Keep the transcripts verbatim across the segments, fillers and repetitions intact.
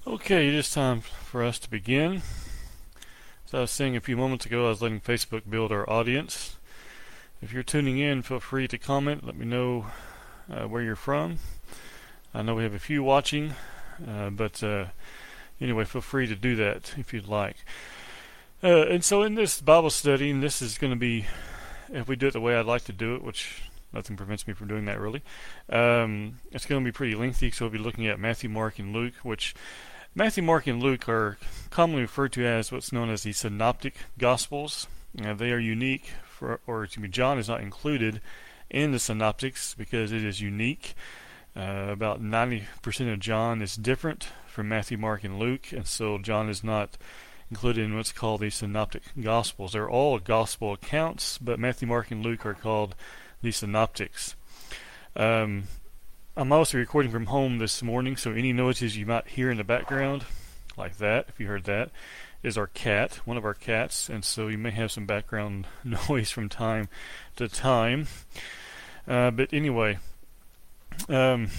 Okay, it is time for us to begin. As I was saying a few moments ago, I was letting Facebook build our audience. If you're tuning in, feel free to comment. Let me know uh, where you're from. I know we have a few watching, uh, but uh, anyway, feel free to do that if you'd like. Uh, and so in this Bible study, and this is going to be, if we do it the way I'd like to do it, which nothing prevents me from doing that really, um, it's going to be pretty lengthy, so we'll be looking at Matthew, Mark, and Luke, which Matthew, Mark, and Luke are commonly referred to as what's known as the Synoptic Gospels. Uh, they are unique, for, or excuse me, John is not included in the Synoptics because it is unique. Uh, about ninety percent of John is different from Matthew, Mark, and Luke, and so John is not included in what's called the Synoptic Gospels. They're all gospel accounts, but Matthew, Mark, and Luke are called the Synoptics. Um, I'm also recording from home this morning, so any noises you might hear in the background, like that, if you heard that, is our cat, one of our cats, and so you may have some background noise from time to time. Uh, but anyway, um,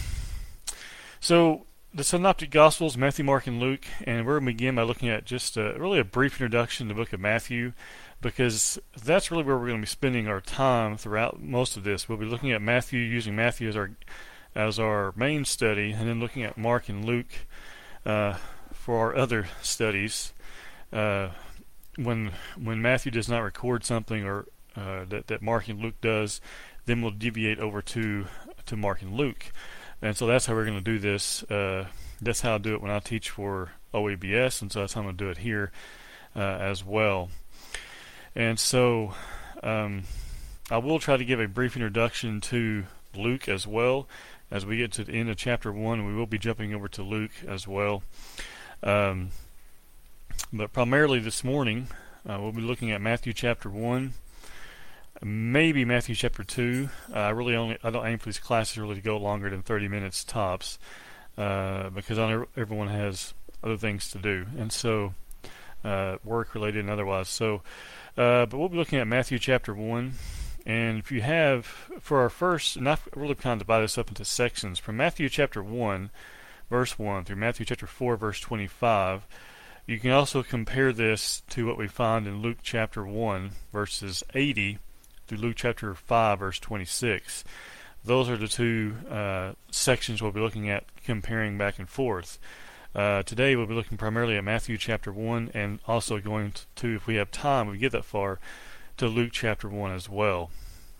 so the Synoptic Gospels, Matthew, Mark, and Luke, and we're going to begin by looking at just a, really a brief introduction to the book of Matthew, because that's really where we're going to be spending our time throughout most of this. We'll be looking at Matthew, using Matthew as our as our main study, and then looking at Mark and Luke uh, for our other studies. Uh, when when Matthew does not record something, or uh, that that Mark and Luke does, then we'll deviate over to to Mark and Luke, and so that's how we're going to do this. Uh, that's how I do it when I teach for O A B S, and so that's how I'm going to do it here uh, as well. And so um, I will try to give a brief introduction to Luke as well. As we get to the end of chapter one, we will be jumping over to Luke as well. Um, but primarily this morning, uh, we'll be looking at Matthew chapter one, maybe Matthew chapter two. Uh, I really only I don't aim for these classes really to go longer than thirty minutes tops, uh, because I know everyone has other things to do, and so uh, work related and otherwise. So, uh, but we'll be looking at Matthew chapter one. And if you have, for our first, and I've really kind of divide this up into sections, from Matthew chapter one, verse one, through Matthew chapter four, verse twenty-five, you can also compare this to what we find in Luke chapter one, verses eighty, through Luke chapter five, verse twenty-six. Those are the two uh, sections we'll be looking at, comparing back and forth. Uh, today we'll be looking primarily at Matthew chapter one, and also going to, if we have time, we get that far, to Luke chapter one as well.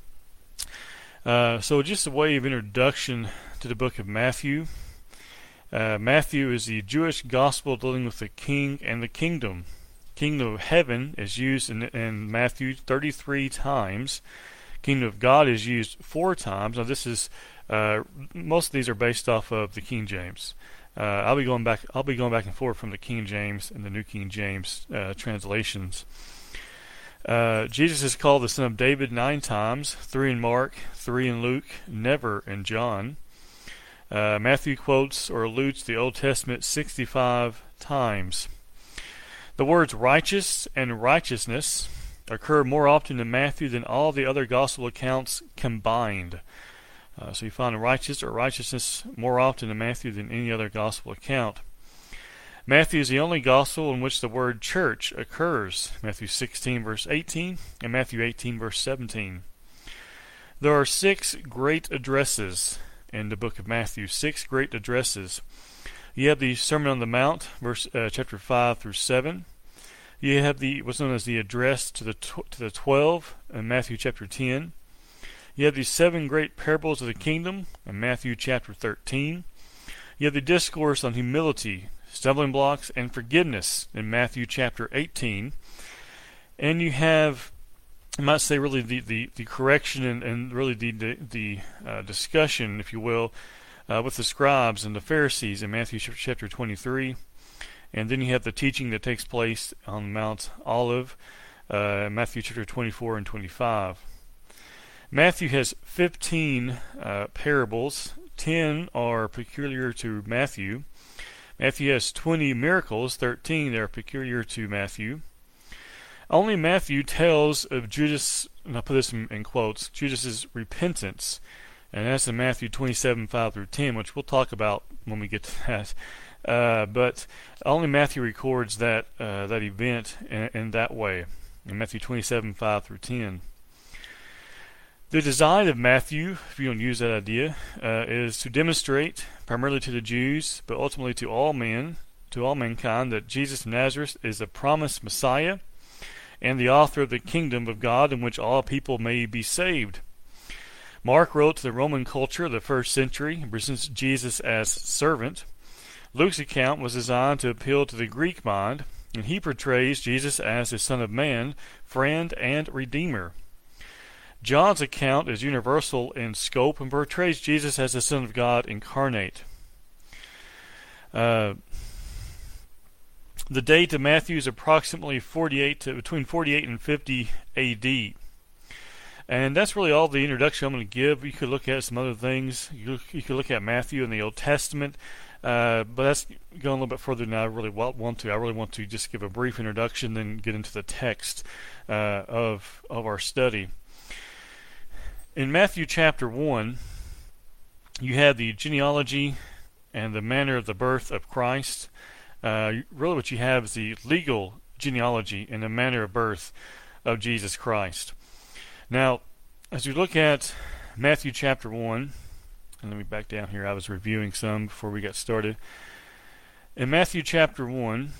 Uh, so just a way of introduction to the book of Matthew. Uh, Matthew is the Jewish gospel dealing with the king and the kingdom. Kingdom of heaven is used in, in Matthew thirty-three times. Kingdom of God is used four times. Now this is uh, most of these are based off of the King James. Uh, I'll be going back. I'll be going back and forth from the King James and the New King James uh, translations. Uh, Jesus is called the Son of David nine times, three in Mark, three in Luke, never in John. Uh, Matthew quotes or alludes to the Old Testament sixty-five times. The words righteous and righteousness occur more often in Matthew than all the other gospel accounts combined. Uh, so you find righteous or righteousness more often in Matthew than any other gospel account. Matthew is the only gospel in which the word church occurs, Matthew sixteen, verse eighteen, and Matthew eighteen, verse seventeen. There are six great addresses in the book of Matthew, six great addresses. You have the Sermon on the Mount, verse uh, chapter five through seven. You have the what's known as the address to the tw- to the twelve in Matthew chapter ten. You have the seven great parables of the kingdom in Matthew chapter thirteen. You have the discourse on humility, stumbling blocks, and forgiveness in Matthew chapter eighteen. And you have, I might say, really the, the, the correction and, and really the, the, the uh, discussion, if you will, uh, with the scribes and the Pharisees in Matthew chapter twenty-three. And then you have the teaching that takes place on Mount Olive, uh, Matthew chapter twenty-four and twenty-five. Matthew has fifteen uh, parables. ten are peculiar to Matthew. Matthew has twenty miracles, thirteen that are peculiar to Matthew. Only Matthew tells of Judas, and I'll put this in, in quotes, Judas's repentance, and that's in Matthew twenty-seven, five through ten, which we'll talk about when we get to that Uh, but only Matthew records that uh, that event in, in that way, in Matthew twenty-seven, five through ten. The design of Matthew, if you don't use that idea, uh, is to demonstrate, primarily to the Jews, but ultimately to all men, to all mankind, that Jesus of Nazareth is the promised Messiah and the author of the kingdom of God in which all people may be saved. Mark wrote to the Roman culture of the first century and presents Jesus as servant. Luke's account was designed to appeal to the Greek mind, and he portrays Jesus as the Son of Man, friend, and Redeemer. John's account is universal in scope and portrays Jesus as the Son of God incarnate. Uh, the date of Matthew is approximately forty-eight to between forty-eight and fifty A D. And that's really all the introduction I'm going to give. You could look at some other things. You, you could look at Matthew in the Old Testament. Uh, but that's going a little bit further than I really want to. I really want to just give a brief introduction, then get into the text uh, of of our study. In Matthew chapter one, you have the genealogy and the manner of the birth of Christ. Uh, really what you have is the legal genealogy and the manner of birth of Jesus Christ. Now, as you look at Matthew chapter one, and let me back down here. I was reviewing some before we got started. In Matthew chapter one,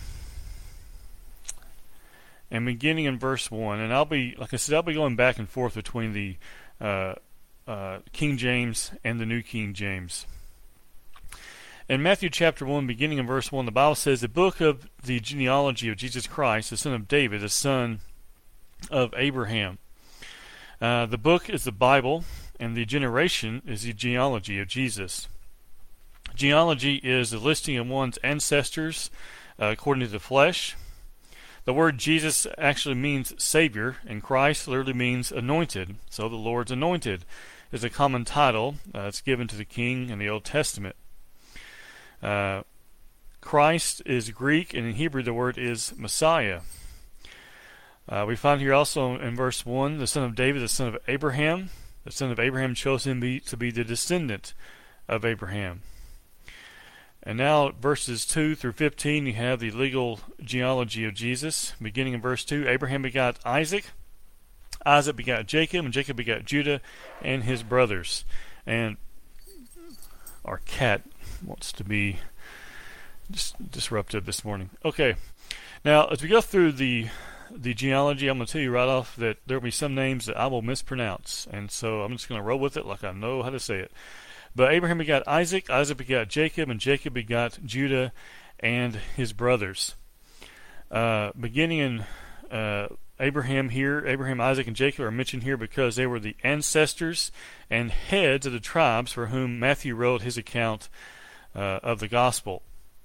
and beginning in verse one, and I'll be, like I said, I'll be going back and forth between the uh, uh, King James and the New King James. In Matthew chapter one, beginning in verse one, the Bible says, the book of the genealogy of Jesus Christ, the son of David, the son of Abraham. Uh, the book is the Bible, and the generation is the genealogy of Jesus. Genealogy is the listing of one's ancestors uh, according to the flesh. The word Jesus actually means Savior, and Christ literally means anointed. So the Lord's anointed is a common title uh, that's given to the king in the Old Testament. Uh, Christ is Greek, and in Hebrew the word is Messiah. Uh, we find here also in verse one, the son of David, the son of Abraham. The son of Abraham chose him be, to be the descendant of Abraham. And now verses two through fifteen, you have the legal genealogy of Jesus. Beginning in verse two, Abraham begot Isaac, Isaac begot Jacob, and Jacob begot Judah and his brothers. And our cat wants to be dis- disruptive this morning. Okay, now as we go through the the genealogy, I'm going to tell you right off that there will be some names that I will mispronounce, and so I'm just going to roll with it like I know how to say it. But Abraham begot Isaac, Isaac begot Jacob, and Jacob begot Judah and his brothers. Uh, beginning in uh, Abraham here, Abraham, Isaac, and Jacob are mentioned here because they were the ancestors and heads of the tribes for whom Matthew wrote his account uh, of the gospel.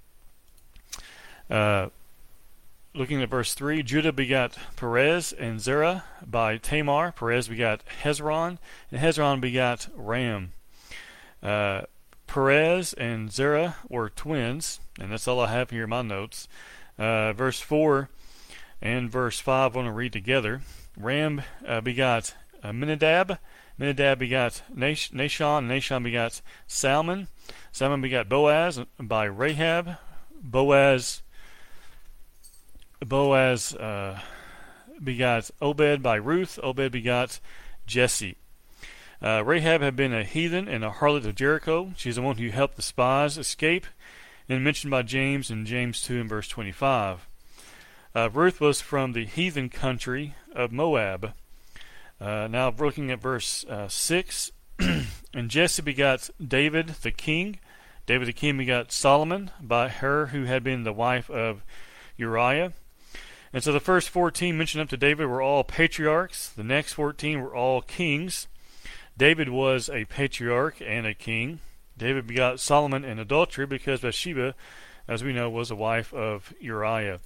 Uh, Looking at verse three, Judah begot Perez and Zerah by Tamar. Perez begot Hezron, and Hezron begot Ram. Uh, Perez and Zerah were twins, and that's all I have here in my notes. Uh, verse four and verse five I want to read together. Ram uh, begot uh, Minadab. Minadab begot Nash- Nashon. Nashon begot Salmon. Salmon begot Boaz by Rahab. Boaz Boaz uh, begot Obed by Ruth. Obed begot Jesse. Uh, Rahab had been a heathen and a harlot of Jericho. She's the one who helped the spies escape, and mentioned by James in James two and verse twenty-five. Uh, Ruth was from the heathen country of Moab. Uh, now looking at verse uh, six, and Jesse begot David the king. David the king begot Solomon by her who had been the wife of Uriah. And so the first fourteen mentioned up to David were all patriarchs. The next fourteen were all kings. David was a patriarch and a king. David begot Solomon in adultery because Bathsheba, as we know, was a wife of Uriah.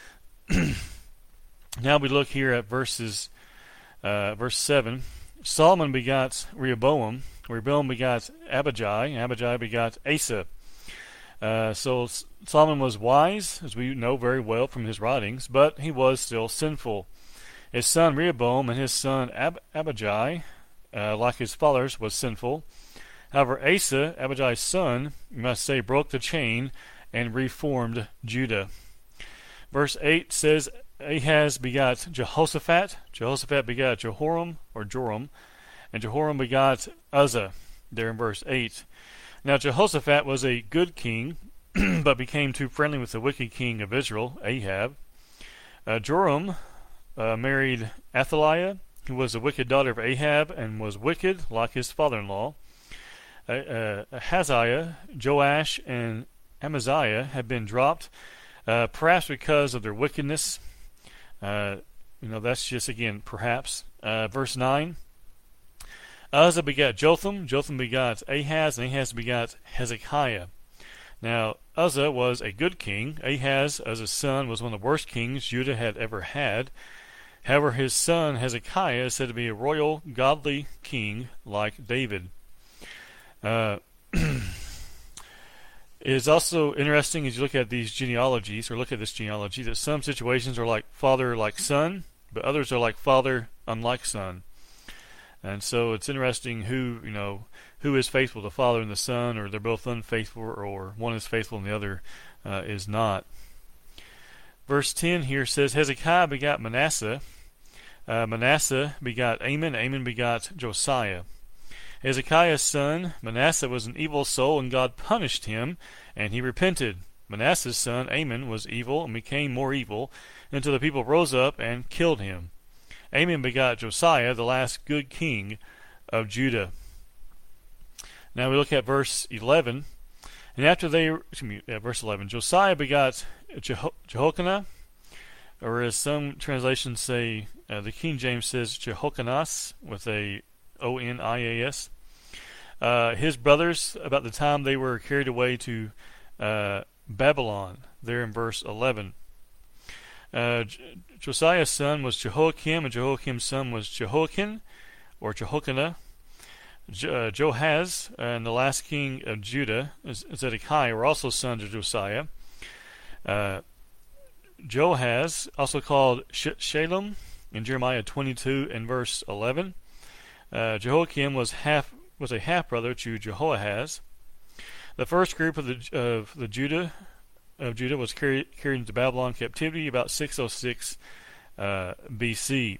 Now we look here at verses, uh, verse seven. Solomon begot Rehoboam. Rehoboam begot Abijah. Abijah begot Asa. Uh, so Solomon was wise, as we know very well from his writings, but he was still sinful. His son Rehoboam and his son Ab- Abijah, uh, like his fathers, was sinful. However, Asa, Abijah's son, you must say, broke the chain and reformed Judah. Verse eight says, Ahaz begot Jehoshaphat, Jehoshaphat begot Jehoram, or Joram, and Jehoram begot Uzzah, there in verse eight. Now Jehoshaphat was a good king, but became too friendly with the wicked king of Israel, Ahab. Uh, Joram uh, married Athaliah, who was a wicked daughter of Ahab, and was wicked like his father-in-law. Uh, uh, Ahaziah, Joash, and Amaziah had been dropped, uh, perhaps because of their wickedness. Uh, you know, that's just, again, perhaps. Uh, verse nine. Uzzah begot Jotham, Jotham begot Ahaz, and Ahaz begot Hezekiah. Now, Uzzah was a good king. Ahaz, Uzzah's son, was one of the worst kings Judah had ever had. However, his son Hezekiah is said to be a royal, godly king like David. Uh, it is also interesting as you look at these genealogies, or look at this genealogy, that some situations are like father like son, but others are like father unlike son. And so it's interesting who, you know, who is faithful, the father and the son, or they're both unfaithful, or one is faithful and the other uh, is not. Verse ten here says, Hezekiah begot Manasseh, uh, Manasseh begot Amon, Amon begot Josiah. Hezekiah's son Manasseh was an evil soul, and God punished him, and he repented. Manasseh's son Amon was evil and became more evil, until the people rose up and killed him. Amon begot Josiah, the last good king of Judah. Now we look at verse eleven. And after they, excuse me, yeah, verse eleven, Josiah begot Jeho- Jehoiakim, or as some translations say, uh, the King James says Jehoiakim with a O N I A S. Uh, his brothers, about the time they were carried away to uh, Babylon, there in verse eleven. Uh, J- Josiah's son was Jehoiakim, and Jehoiakim's son was Jehoiakim, or Jehoiakim. Jo- uh, Joahaz, uh, and the last king of Judah, Zedekiah, were also sons of Josiah. Uh, Joahaz, also called Sh- Shalom, in Jeremiah twenty-two and verse eleven. Uh, Jehoiakim was half was a half brother to Jehoahaz. The first group of the of the Judah of Judah was carried carried into Babylon captivity about six oh six uh, B C.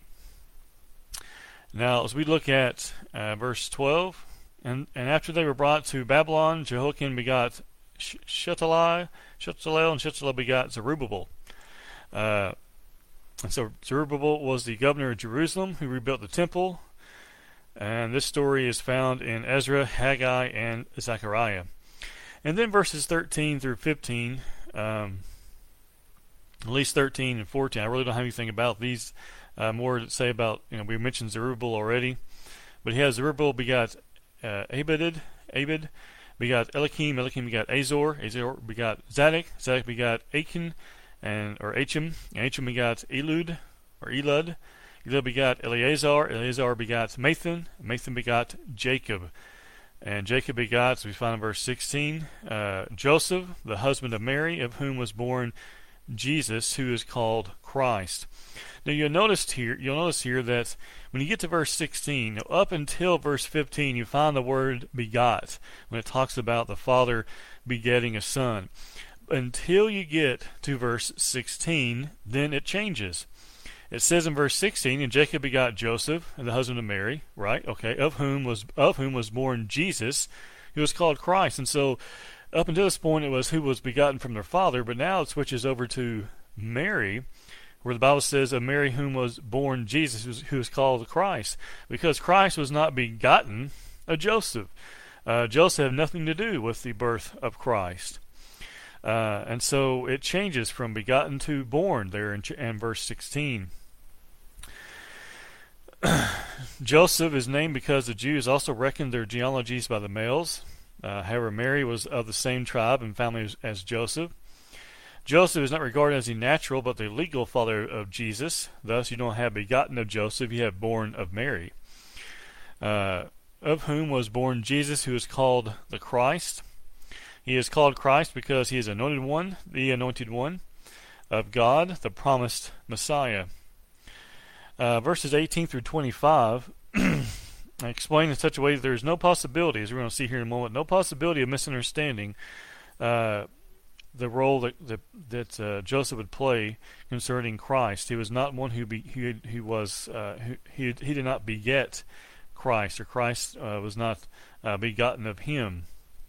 Now, as we look at uh, verse twelve, and and after they were brought to Babylon, Jehoiakim begot Sh- Shealtiel, Shealtiel, and Shealtiel begot Zerubbabel. Uh, and so Zerubbabel was the governor of Jerusalem, who rebuilt the temple. And this story is found in Ezra, Haggai, and Zechariah. And then verses thirteen through fifteen, um, at least thirteen and fourteen, I really don't have anything about these. Uh, more to say about, you know, we mentioned Zerubbabel already. But he has Zerubbabel begot uh, Abed, Abed begot Eliakim, Eliakim begot Azor, Azor begot Zadok, Zadok begot Achan, and, or Achim, and Achim begot Elud, or Elud. Elud begot Eleazar, Eleazar begot Mathan, Mathan begot Jacob. And Jacob begot, as we find in verse sixteen, uh, Joseph, the husband of Mary, of whom was born Jesus, who is called Christ. Now you'll notice here, you'll notice here that when you get to verse sixteen, up until verse fifteen, you find the word begot when it talks about the father begetting a son. Until you get to verse sixteen, then it changes. It says in verse sixteen, and Jacob begot Joseph, and the husband of Mary, right? Okay, of whom was of whom was born Jesus, who was called Christ. And so, up until this point, it was who was begotten from their father, but now it switches over to Mary, where the Bible says of Mary whom was born Jesus, who is called Christ, because Christ was not begotten of Joseph. Uh, Joseph had nothing to do with the birth of Christ. Uh, and so it changes from begotten to born there in, in verse sixteen. Joseph is named because the Jews also reckoned their genealogies by the males. Uh, however, Mary was of the same tribe and family as, as Joseph. Joseph is not regarded as the natural but the legal father of Jesus. Thus, you don't have begotten of Joseph, you have born of Mary, uh, of whom was born Jesus, who is called the Christ. He is called Christ because he is anointed one, the anointed one of God, the promised Messiah. Uh, verses eighteen through twenty-five I explain in such a way that there is no possibility, as we're going to see here in a moment, no possibility of misunderstanding uh, the role that that, that uh, Joseph would play concerning Christ. He was not one who be, he he was uh, who, he he did not beget Christ, or Christ uh, was not uh, begotten of him.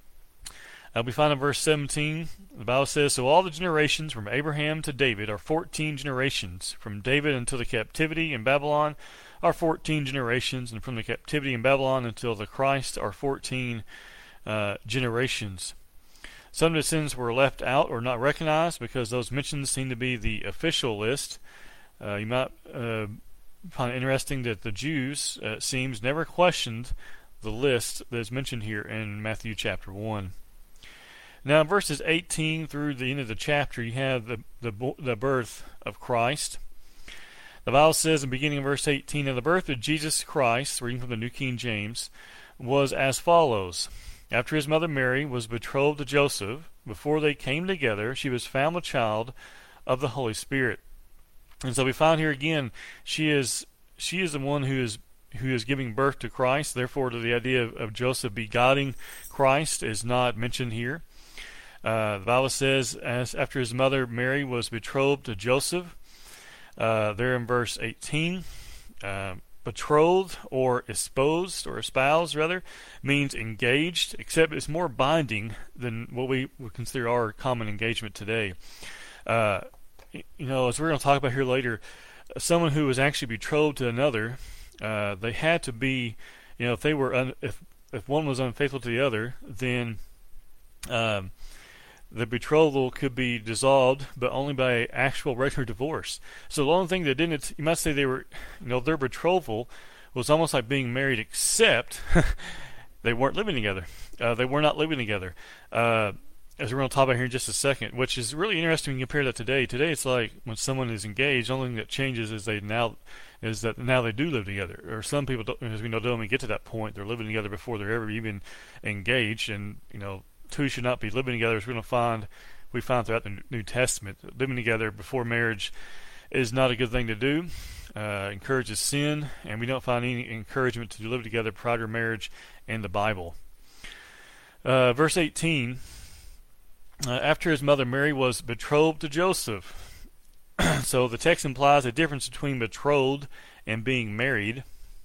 Uh, we find in verse seventeen, the Bible says, "So all the generations from Abraham to David are fourteen generations. From David until the captivity in Babylon are fourteen generations, and from the captivity in Babylon until the Christ are fourteen uh, generations." Some descendants were left out or not recognized because those mentioned seem to be the official list. Uh, you might uh, find it interesting that the Jews, uh, it seems, never questioned the list that is mentioned here in Matthew chapter one. Now, in verses eighteen through the end of the chapter, you have the, the, the birth of Christ. The Bible says in the beginning of verse eighteen, "Now the birth of Jesus Christ," reading from the New King James, "was as follows. After his mother Mary was betrothed to Joseph, before they came together, she was found with child of the Holy Spirit." And so we find here again, she is she is the one who is who is giving birth to Christ. Therefore, the idea of, of Joseph begetting Christ is not mentioned here. Uh, the Bible says, as after his mother Mary was betrothed to Joseph, uh, there in verse eighteen, uh, betrothed or espoused, or espoused rather, means engaged, except it's more binding than what we would consider our common engagement today. Uh, you know, as we're going to talk about here later, someone who was actually betrothed to another, uh, they had to be, you know, if they were, un- if if one was unfaithful to the other, then um, the betrothal could be dissolved, but only by actual regular divorce. So the only thing that didn't, you might say they were, you know, their betrothal was almost like being married, except they weren't living together. Uh, they were not living together. Uh, as we're going to talk about here in just a second, which is really interesting when you compare that today. Today it's like when someone is engaged, the only thing that changes is they now is that now they do live together. Or some people, don't, as we know, don't even get to that point. They're living together before they're ever even engaged, and you know, two should not be living together, as we're going to find, we find throughout the New Testament. Living together before marriage is not a good thing to do. Uh, encourages sin, and we don't find any encouragement to live together prior to marriage in the Bible. Uh, verse eighteen, uh, after his mother Mary was betrothed to Joseph. So the text implies a difference between betrothed and being married.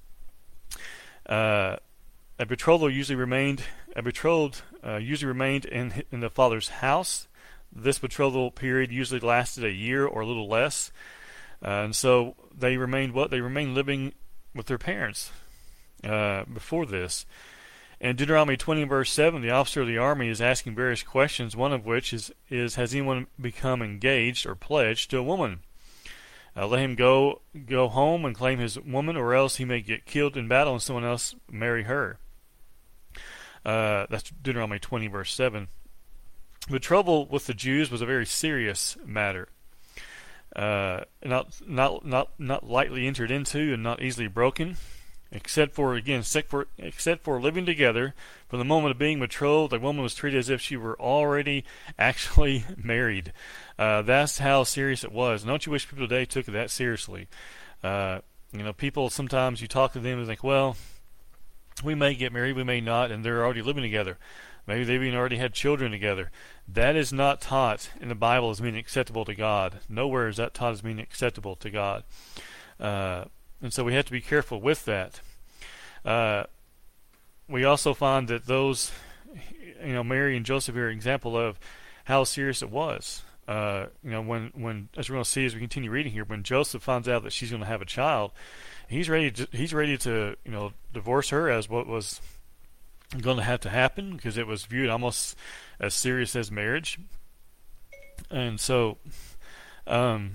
Uh, a betrothal usually remained a betrothed uh, usually remained in in the father's house. This betrothal period usually lasted a year or a little less, uh, and so they remained what they remained living with their parents uh, before this. In Deuteronomy twenty verse seven, the officer of the army is asking various questions. One of which is is has anyone become engaged or pledged to a woman? Uh, let him go go home and claim his woman, or else he may get killed in battle and someone else marry her. Uh, that's Deuteronomy twenty verse seven. Betrothal with the Jews was a very serious matter, uh, not not not not lightly entered into and not easily broken, except for again except for except for living together. From the moment of being betrothed, the woman was treated as if she were already actually married. Uh, that's how serious it was. And don't you wish people today took it that seriously? Uh, you know, people sometimes you talk to them and think, well, we may get married, we may not, and they're already living together. Maybe they've even already had children together. That is not taught in the Bible as being acceptable to God. Nowhere is that taught as being acceptable to God. Uh, and so we have to be careful with that. Uh, we also find that those, you know, Mary and Joseph are an example of how serious it was. Uh, you know, when, when, as we're going to see as we continue reading here, when Joseph finds out that she's going to have a child, he's ready to, he's ready to, you know, divorce her as what was going to have to happen, because it was viewed almost as serious as marriage. And so, um,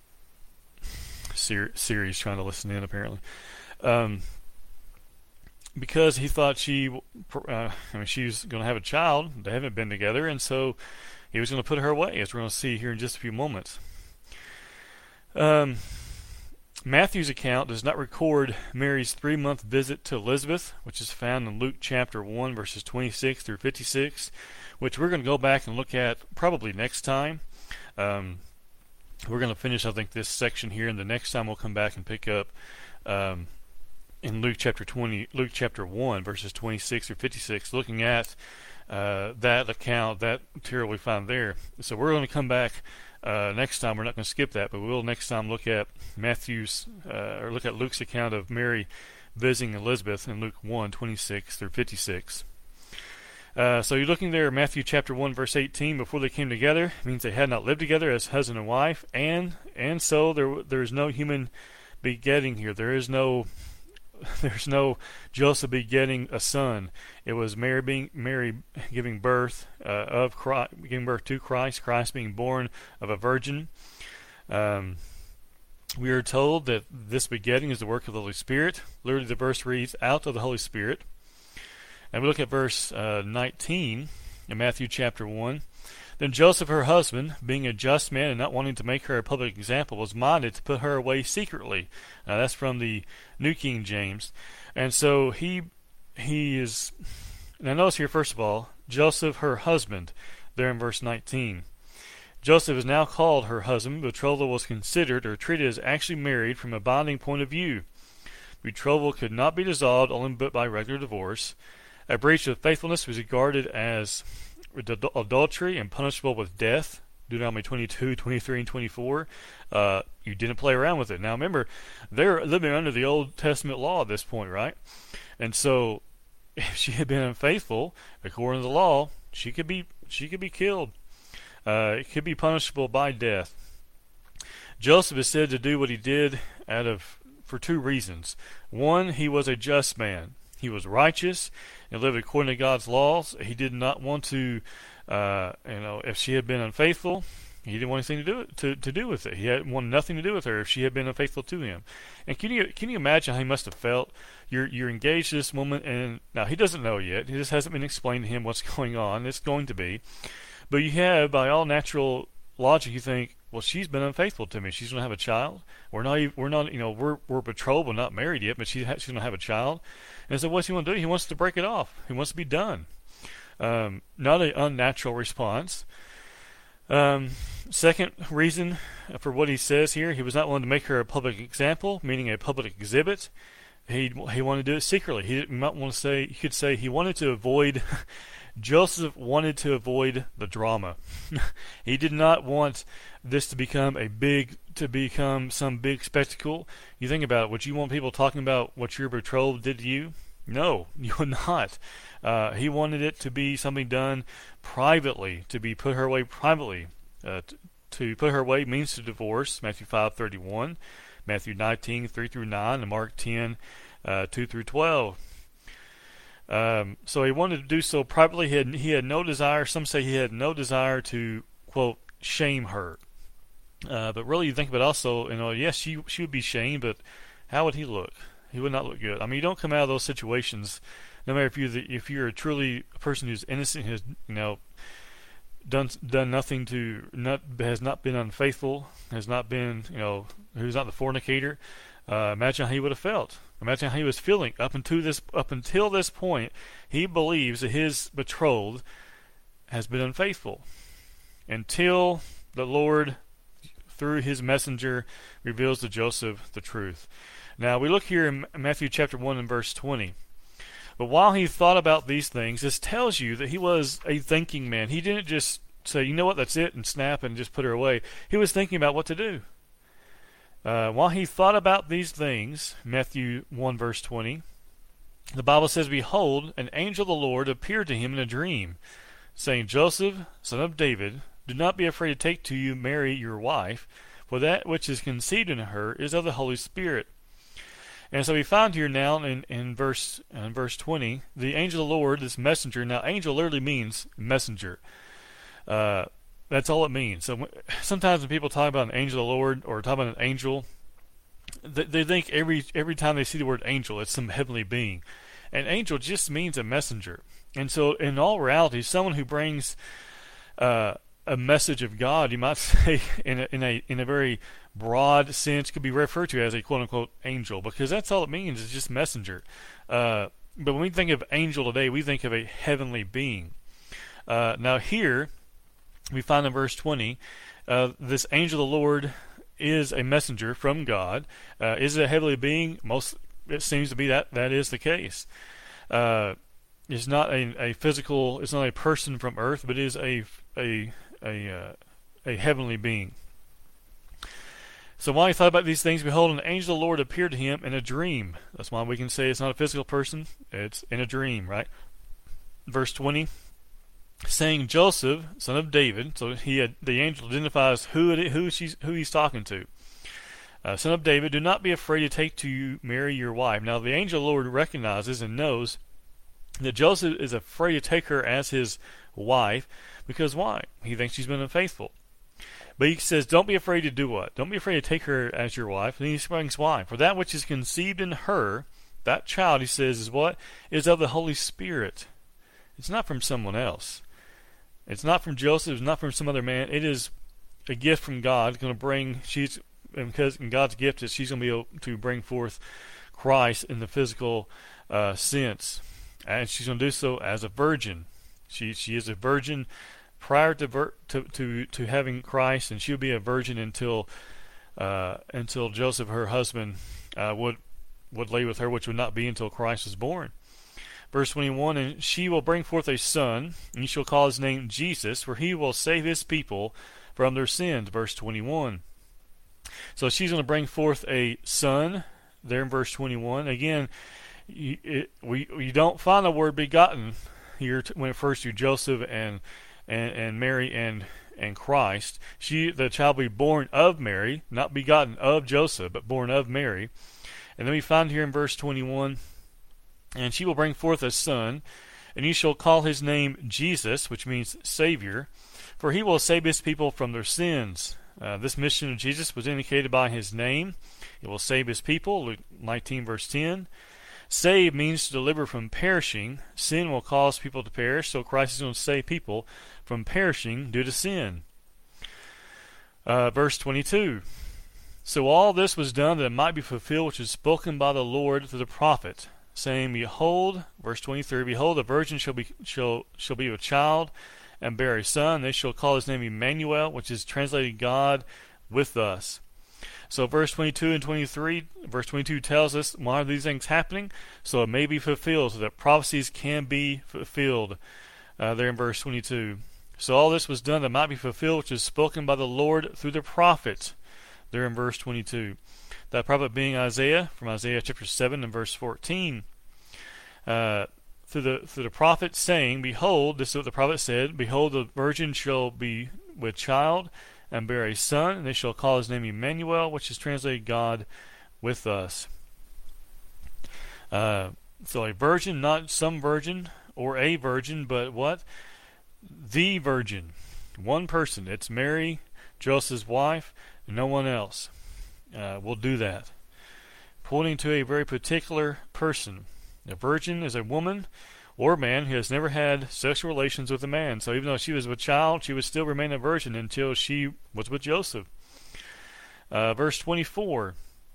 Siri, Siri's trying to listen in apparently. Um, because he thought she, uh, I mean, she was going to have a child. They haven't been together, and so he was going to put her away, as we're going to see here in just a few moments. Um, Matthew's account does not record Mary's three-month visit to Elizabeth, which is found in Luke chapter one, verses twenty-six through fifty-six, which we're going to go back and look at probably next time. Um, we're going to finish, I think, this section here, and the next time we'll come back and pick up um, in Luke chapter twenty, Luke chapter one, verses twenty-six through fifty-six, looking at uh, that account, that material we find there. So we're going to come back uh, next time. We're not going to skip that, but we will next time look at Matthew's uh, or look at Luke's account of Mary visiting Elizabeth in Luke one, twenty-six through fifty-six. Uh, so you're looking there, Matthew chapter one, verse eighteen. Before they came together, it means they had not lived together as husband and wife, and and so there there is no human begetting here. There is no there's no Joseph begetting a son. It was Mary being Mary giving birth uh, of Christ, giving birth to Christ. Christ being born of a virgin. Um, we are told that this begetting is the work of the Holy Spirit. Literally, the verse reads, "Out of the Holy Spirit." And we look at verse uh, nineteen in Matthew chapter one. Then Joseph, her husband, being a just man and not wanting to make her a public example, was minded to put her away secretly. Now that's from the New King James. And so he he is, now notice here first of all, Joseph, her husband, there in verse nineteen. Joseph is now called her husband. Betrothal was considered or treated as actually married from a binding point of view. Betrothal could not be dissolved only but by regular divorce. A breach of faithfulness was regarded as adultery and punishable with death. Deuteronomy twenty-two, twenty-three, and twenty-four. Uh, you didn't play around with it. Now remember, they're living under the Old Testament law at this point, right? And so, if she had been unfaithful, according to the law, she could be she could be killed. Uh, it could be punishable by death. Joseph is said to do what he did out of for two reasons. One, he was a just man. He was righteous and lived according to God's laws. He did not want to, uh, you know, if she had been unfaithful, he didn't want anything to do to, to do with it. He had wanted nothing to do with her if she had been unfaithful to him. And can you can you imagine how he must have felt? You're you're engaged to this woman, and now he doesn't know yet. He just hasn't been explained to him what's going on. It's going to be, but you have, by all natural logic, you think, well, she's been unfaithful to me. She's going to have a child. We're not, even, we're not, you know, we're we're betrothed, but not married yet. But she ha- she's going to have a child. And so, what's he want to do? He wants to break it off. He wants to be done. Um, not an unnatural response. Um, second reason for what he says here, he was not willing to make her a public example, meaning a public exhibit. He he wanted to do it secretly. He didn't might want to say. You could say he wanted to avoid. Joseph wanted to avoid the drama. He did not want this to become a big, to become some big spectacle. You think about it, would you want people talking about what your betrothed did to you? No, you would not. Uh, he wanted it to be something done privately, to be put her away privately. Uh, t- to put her away means to divorce, Matthew five thirty-one, Matthew nineteen, three through nine, and Mark ten, uh, two through twelve. Um, so he wanted to do so privately. He had, he had no desire, some say he had no desire to, quote, shame her. Uh, but really, you think about it also, you know, yes, she she would be shamed, but how would he look? He would not look good. I mean, you don't come out of those situations, no matter if you're the, if you're truly a person who's innocent, who's, you know, done done nothing to, not has not been unfaithful, has not been, you know, who's not the fornicator. Uh, imagine how he would have felt. Imagine how he was feeling up until this up until this point. He believes that his betrothed has been unfaithful until the Lord, through his messenger, reveals to Joseph the truth. Now we look here in Matthew chapter one and verse twenty. But while he thought about these things, this tells you that he was a thinking man. He didn't just say, you know what, that's it, and snap and just put her away. He was thinking about what to do. Uh, while he thought about these things, Matthew one verse twenty, the Bible says, behold, an angel of the Lord appeared to him in a dream, saying, Joseph, son of David, do not be afraid to take to you Mary your wife, for that which is conceived in her is of the Holy Spirit. And so we find here now in, in verse in verse twenty, the angel of the Lord, this messenger. Now, angel literally means messenger. Uh, That's all it means. So sometimes when people talk about an angel of the Lord or talk about an angel, they, they think every every time they see the word angel, it's some heavenly being. An angel just means a messenger. And so in all reality, someone who brings uh, a message of God, you might say in a, in a in a very broad sense, could be referred to as a quote-unquote angel, because that's all it means, is just messenger. Uh, but when we think of angel today, we think of a heavenly being. Uh, now here, we find in verse twenty, uh, this angel of the Lord is a messenger from God. Uh, is it a heavenly being? Most it seems to be that that is the case. Uh, it's not a, a physical, it's not a person from earth, but it is a a a uh, a heavenly being. So while he thought about these things, behold, an angel of the Lord appeared to him in a dream. That's why we can say it's not a physical person; it's in a dream, right? Verse twenty, saying, Joseph, son of David. So he had, the angel identifies who it, who she's who he's talking to. Uh, son of David, do not be afraid to take to you Mary your wife. Now the angel of the Lord recognizes and knows that Joseph is afraid to take her as his wife, because why? He thinks she's been unfaithful. But he says, don't be afraid to do what? Don't be afraid to take her as your wife. And he explains why. For that which is conceived in her, that child, he says, is what? Is of the Holy Spirit. It's not from someone else. It's not from Joseph. It's not from some other man. It is a gift from God. It's going to bring, she's, and because in God's gift is she's going to be able to bring forth Christ in the physical uh, sense. And she's going to do so as a virgin. She she is a virgin prior to ver- to, to to having Christ, and she'll be a virgin until uh, until Joseph, her husband, uh, would would lay with her, which would not be until Christ was born. Verse twenty-one, and she will bring forth a son, and you shall call his name Jesus, for he will save his people from their sins. Verse twenty-one. So she's going to bring forth a son there in verse twenty-one. Again, you, it, we you don't find the word begotten here t- when it refers to Joseph and and, and Mary and and Christ. She, the child, will be born of Mary, not begotten of Joseph, but born of Mary. And then we find here in verse twenty-one, and she will bring forth a son, and you shall call his name Jesus, which means Savior, for he will save his people from their sins. Uh, this mission of Jesus was indicated by his name. It will save his people, Luke nineteen, verse ten. Save means to deliver from perishing. Sin will cause people to perish, so Christ is going to save people from perishing due to sin. Uh, verse twenty-two. So all this was done that it might be fulfilled which is spoken by the Lord through the prophet, saying, Behold, verse twenty-three, Behold, the virgin shall be shall shall be with child, and bear a son. They shall call his name Emmanuel, which is translated God with us. So verse twenty-two and twenty-three, verse twenty-two tells us why are these things happening? So it may be fulfilled, so that prophecies can be fulfilled. Uh, there in verse twenty-two. So all this was done that might be fulfilled, which is spoken by the Lord through the prophet. There in verse twenty-two. That prophet being Isaiah, from Isaiah chapter seven and verse fourteen. Uh, through the through the prophet saying, Behold, this is what the prophet said, Behold, the virgin shall be with child, and bear a son, and they shall call his name Emmanuel, which is translated God with us. Uh, so a virgin, not some virgin, or a virgin, but what? The virgin. One person. It's Mary, Joseph's wife, no one else uh, will do that. Pointing to a very particular person. A virgin is a woman or man who has never had sexual relations with a man. So even though she was with child, she would still remain a virgin until she was with Joseph. Uh, verse twenty-four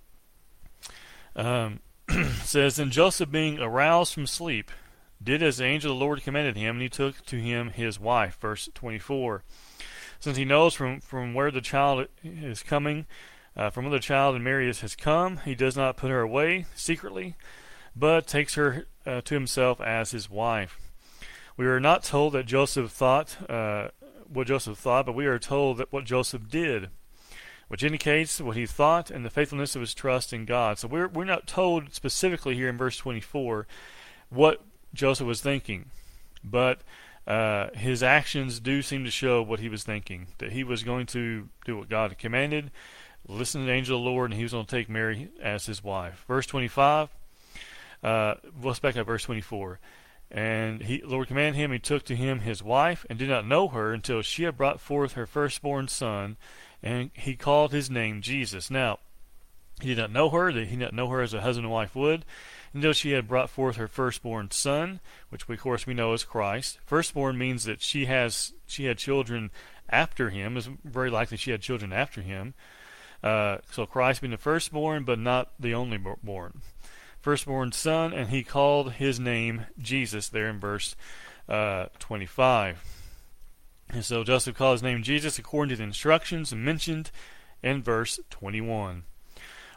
um, says, And Joseph, being aroused from sleep, did as the angel of the Lord commanded him, and he took to him his wife. Verse twenty-four. Since he knows from, from where the child is coming, uh, from where the child and Mary has come, he does not put her away secretly, but takes her uh, to himself as his wife. We are not told that Joseph thought uh, what Joseph thought, but we are told that what Joseph did, which indicates what he thought and the faithfulness of his trust in God. So we're we're not told specifically here in verse twenty-four what Joseph was thinking, but uh, his actions do seem to show what he was thinking, that he was going to do what God had commanded, listen to the angel of the Lord, and he was going to take Mary as his wife. Verse twenty-five. Uh, let's back up verse twenty-four. And he, the Lord commanded him, he took to him his wife, and did not know her until she had brought forth her firstborn son, and he called his name Jesus. Now, he did not know her, that he did not know her as a husband and wife would, until she had brought forth her firstborn son, which we, of course we know is Christ. Firstborn means that she has she had children after him. It's very likely she had children after him. Uh, so Christ being the firstborn, but not the only born. Firstborn son, and he called his name Jesus there in verse uh, twenty-five. And so Joseph called his name Jesus according to the instructions mentioned in verse twenty-one.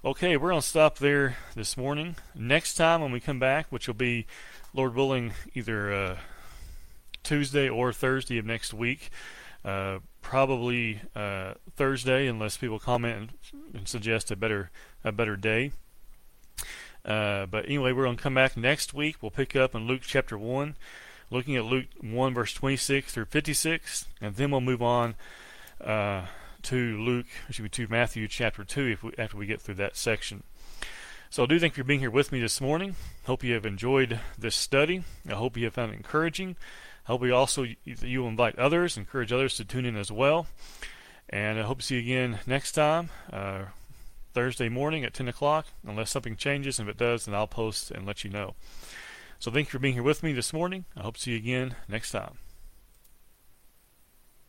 Okay, we're going to stop there this morning. Next time when we come back, which will be, Lord willing, either uh, Tuesday or Thursday of next week, uh, probably uh, Thursday, unless people comment and, and suggest a better a better day. Uh, but anyway, we're going to come back next week. We'll pick up in Luke chapter one, looking at Luke one, verse twenty-six through fifty-six, and then we'll move on uh, to Luke, excuse me, to Matthew chapter two if we, after we get through that section. So I do thank you for being here with me this morning. Hope you have enjoyed this study. I hope you have found it encouraging. I hope you also you will invite others, encourage others to tune in as well. And I hope to see you again next time, uh, Thursday morning at ten o'clock, unless something changes, and if it does, then I'll post and let you know. So thank you for being here with me this morning. I hope to see you again next time.